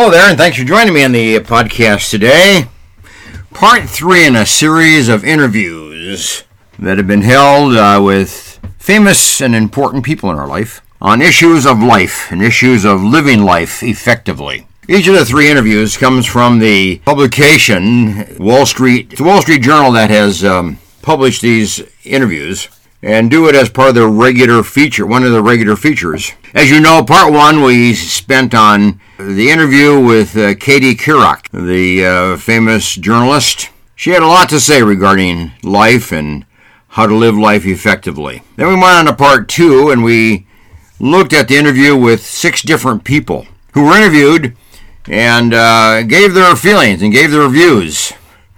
Hello there, and thanks for joining me on the podcast today. Part 3 in a series of interviews that have been held with famous and important people in our life on issues of life and issues of living life effectively. Each of the 3 interviews comes from the publication Wall Street. It's the Wall Street Journal that has published these interviews and do it as part of the regular feature, one of the regular features. As you know, part 1 we spent on the interview with Katie Couric, the famous journalist. She had a lot to say regarding life and how to live life effectively. Then we went on to part 2 and we looked at the interview with 6 different people who were interviewed and gave their feelings and gave their views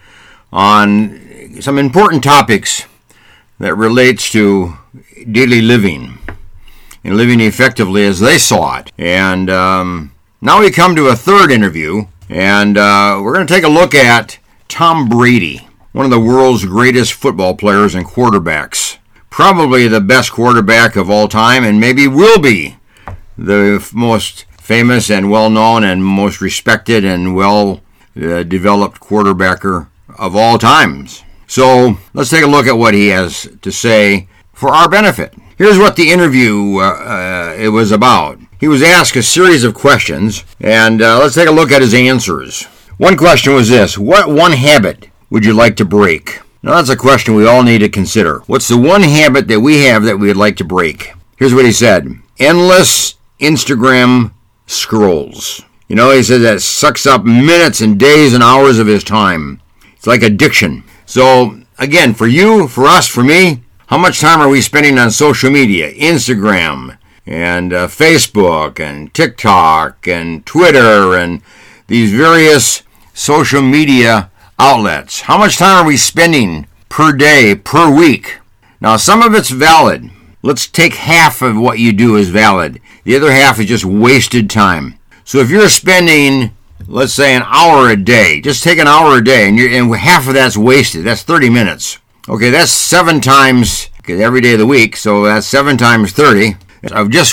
on some important topics that relates to daily living and living effectively as they saw it. And now we come to a third interview, and we're going to take a look at Tom Brady, one of the world's greatest football players and quarterbacks. Probably the best quarterback of all time, and maybe will be the most famous and well-known and most respected and well-developed quarterbacker of all times. So let's take a look at what he has to say for our benefit. Here's what the interview it was about. He was asked a series of questions, and let's take a look at his answers. One question was this: what one habit would you like to break? Now that's a question we all need to consider. What's the one habit that we have that we'd like to break? Here's what he said: endless Instagram scrolls. You know, he says that sucks up minutes and days and hours of his time. It's like addiction. So, again, for you, for us, for me, how much time are we spending on social media? Instagram and Facebook and TikTok and Twitter and these various social media outlets. How much time are we spending per day, per week? Now, some of it's valid. Let's take half of what you do as valid. The other half is just wasted time. So if you're spending, let's say, an hour a day, just take an hour a day, and half of that's wasted. That's 30 minutes. Okay, that's 7 times every day of the week, so that's 7 times 30 of just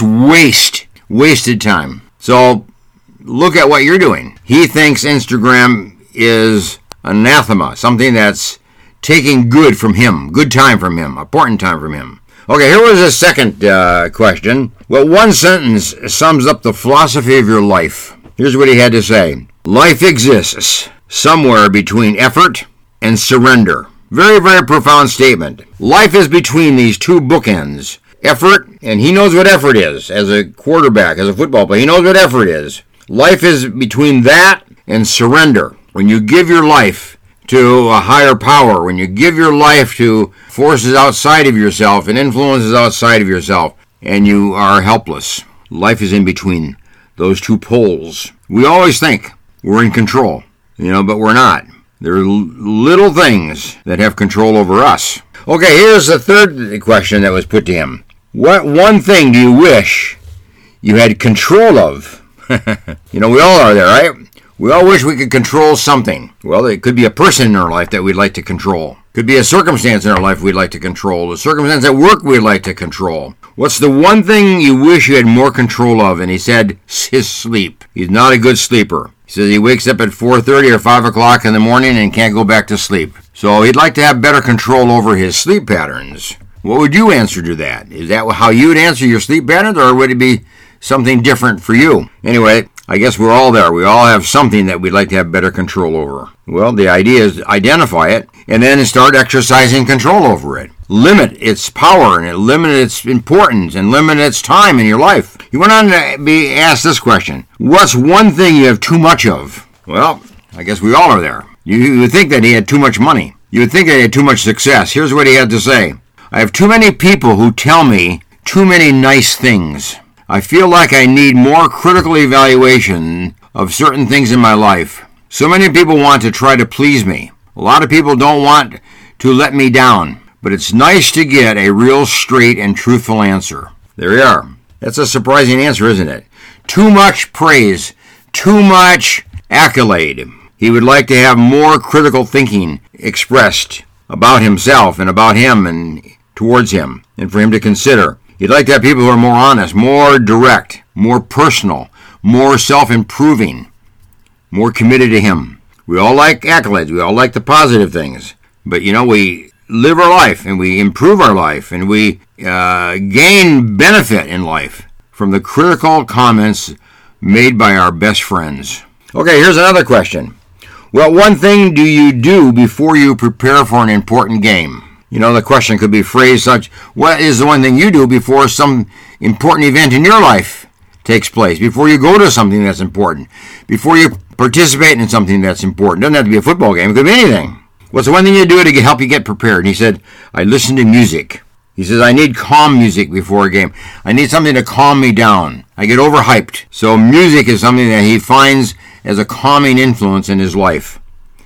wasted time. So look at what you're doing. He thinks Instagram is anathema, something that's taking good from him, good time from him, important time from him. Okay, here was a second question. Well, one sentence sums up the philosophy of your life. Here's what he had to say. Life exists somewhere between effort and surrender. Very, very profound statement. Life is between these 2 bookends. Effort, and he knows what effort is as a quarterback, as a football player. He knows what effort is. Life is between that and surrender. When you give your life to a higher power, when you give your life to forces outside of yourself and influences outside of yourself, and you are helpless. Life is in between those 2 poles. We always think we're in control, but we're not. There are little things that have control over us. Okay, here's the third question that was put to him. What one thing do you wish you had control of? We all are there, right? We all wish we could control something. Well, it could be a person in our life that we'd like to control. Could be a circumstance in our life we'd like to control. A circumstance at work we'd like to control. What's the one thing you wish you had more control of? And he said his sleep. He's not a good sleeper. He says he wakes up at 4:30 or 5 o'clock in the morning and can't go back to sleep. So he'd like to have better control over his sleep patterns. What would you answer to that? Is that how you would answer your sleep patterns, or would it be something different for you? Anyway, I guess we're all there. We all have something that we'd like to have better control over. Well, the idea is identify it and then start exercising control over it. Limit its power and limit its importance and limit its time in your life. You went on to be asked this question. What's one thing you have too much of? Well, I guess we all are there. You would think that he had too much money. You would think that he had too much success. Here's what he had to say. I have too many people who tell me too many nice things. I feel like I need more critical evaluation of certain things in my life. So many people want to try to please me. A lot of people don't want to let me down. But it's nice to get a real straight and truthful answer. There you are. That's a surprising answer, isn't it? Too much praise. Too much accolade. He would like to have more critical thinking expressed about himself and about him and towards him, and for him to consider. He'd like to have people who are more honest, more direct, more personal, more self-improving. more committed to Him. We all like accolades. We all like the positive things. But, we live our life and we improve our life and we gain benefit in life from the critical comments made by our best friends. Okay, here's another question. What one thing do you do before you prepare for an important game? The question could be phrased such, what is the one thing you do before some important event in your life takes place, before you go to something that's important, before you participate in something that's important? It doesn't have to be a football game. It could be anything. What's the one thing you do to help you get prepared? And he said, I listen to music. He says, I need calm music before a game. I need something to calm me down. I get overhyped. So music is something that he finds as a calming influence in his life.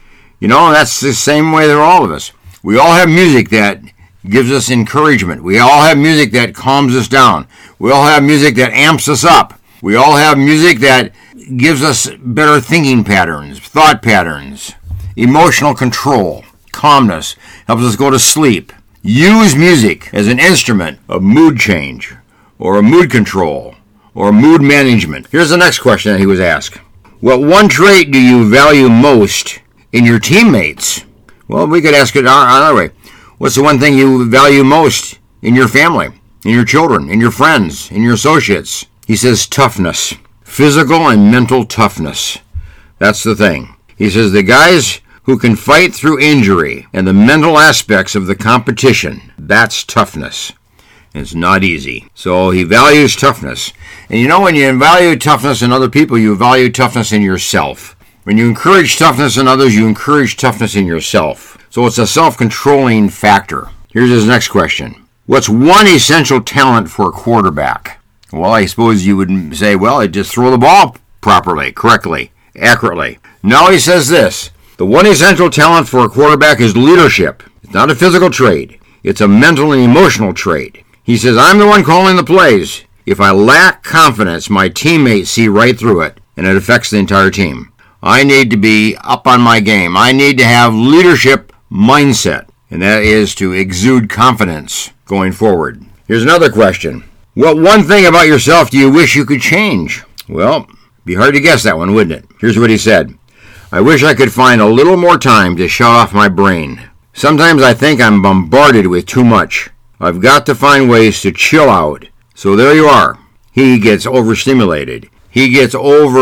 That's the same way for all of us. We all have music that gives us encouragement. We all have music that calms us down. We all have music that amps us up. We all have music that gives us better thinking patterns, thought patterns, emotional control, calmness, helps us go to sleep. Use music as an instrument of mood change or a mood control or mood management. Here's the next question that he was asked. What one trait do you value most in your teammates? Well, we could ask it another way. What's the one thing you value most in your family, in your children, in your friends, in your associates? He says toughness, physical and mental toughness. That's the thing. He says the guys who can fight through injury and the mental aspects of the competition, that's toughness. It's not easy. So he values toughness. And when you value toughness in other people, you value toughness in yourself. When you encourage toughness in others, you encourage toughness in yourself. So it's a self-controlling factor. Here's his next question. What's one essential talent for a quarterback? Well, I suppose you would say, well, just throw the ball properly, correctly, accurately. No, he says this. The one essential talent for a quarterback is leadership. It's not a physical trait. It's a mental and emotional trait. He says, I'm the one calling the plays. If I lack confidence, my teammates see right through it, and it affects the entire team. I need to be up on my game. I need to have leadership mindset, and that is to exude confidence going forward. Here's another question. What one thing about yourself do you wish you could change? Well, be hard to guess that one, wouldn't it? Here's what he said. I wish I could find a little more time to shut off my brain. Sometimes I think I'm bombarded with too much. I've got to find ways to chill out. So there you are. He gets overstimulated. He gets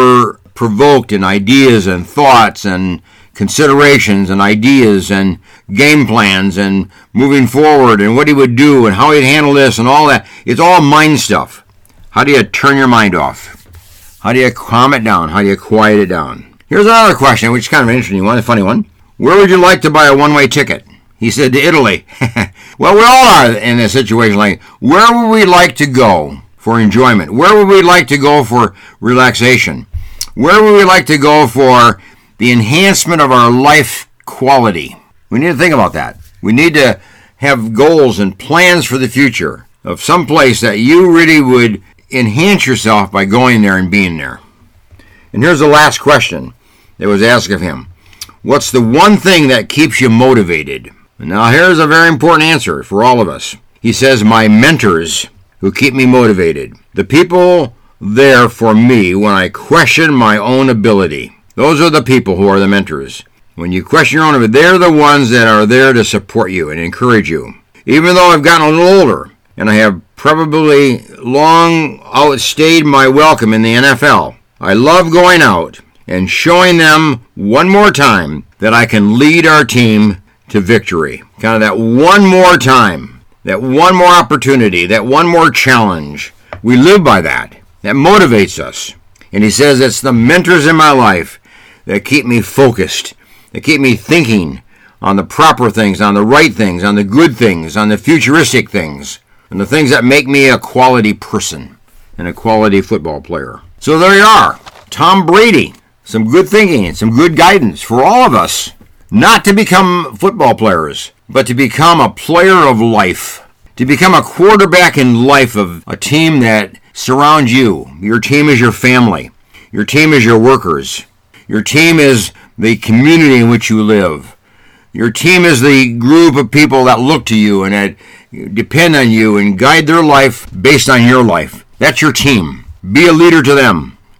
provoked in ideas and thoughts and considerations and ideas and game plans and moving forward and what he would do and how he'd handle this and all that. It's all mind stuff. How do you turn your mind off? How do you calm it down? How do you quiet it down? Here's another question, which is kind of an interesting one, a funny one. Where would you like to buy a one-way ticket? He said to Italy. Well, we all are in a situation like, where would we like to go for enjoyment? Where would we like to go for relaxation? Where would we like to go for the enhancement of our life quality? We need to think about that. We need to have goals and plans for the future of some place that you really would enhance yourself by going there and being there. And here's the last question that was asked of him. What's the one thing that keeps you motivated? Now here's a very important answer for all of us. He says, my mentors who keep me motivated. The people there for me when I question my own ability. Those are the people who are the mentors. When you question your own ability, they're the ones that are there to support you and encourage you. Even though I've gotten a little older and I have probably long outstayed my welcome in the NFL, I love going out and showing them one more time that I can lead our team to victory. Kind of that one more time, that one more opportunity, that one more challenge. We live by that. That motivates us. And he says it's the mentors in my life that keep me focused, that keep me thinking on the proper things, on the right things, on the good things, on the futuristic things, and the things that make me a quality person and a quality football player. So there you are. Tom Brady. Some good thinking and some good guidance for all of us. Not to become football players, but to become a player of life. To become a quarterback in life of a team that surrounds you. Your team is your family. Your team is your workers. Your team is the community in which you live. Your team is the group of people that look to you and that depend on you and guide their life based on your life. That's your team. Be a leader to them.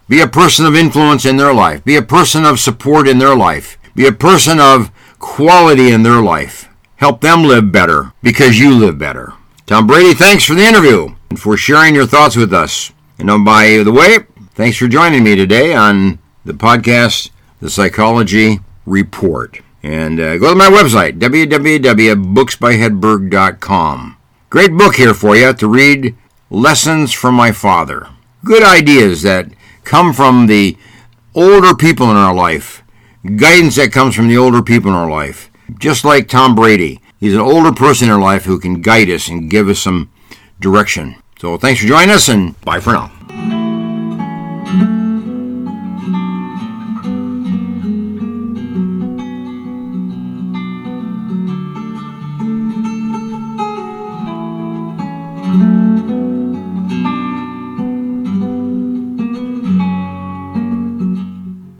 Be a person of influence in their life. Be a person of support in their life. Be a person of quality in their life. Help them live better because you live better. Tom Brady, thanks for the interview and for sharing your thoughts with us. And by the way, thanks for joining me today on the podcast, The Psychology Report. And go to my website, www.booksbyhedberg.com. Great book here for you to read, Lessons from My Father. Good ideas that come from the older people in our life. Guidance that comes from the older people in our life. Just like Tom Brady. He's an older person in our life who can guide us and give us some direction. So thanks for joining us, and bye for now.